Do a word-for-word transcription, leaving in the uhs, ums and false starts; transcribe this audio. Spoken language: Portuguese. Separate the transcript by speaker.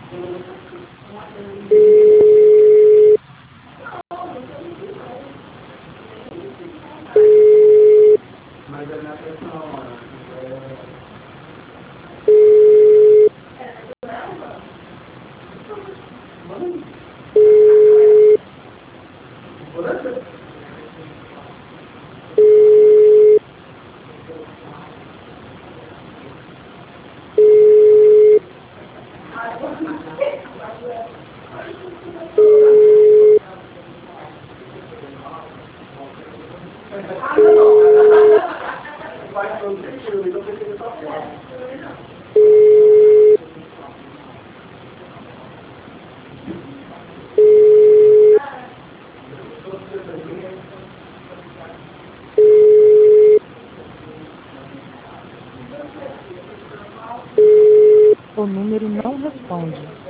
Speaker 1: Mas a minha pessoa, vai todo sentido, então precisa só fora.
Speaker 2: O número não responde.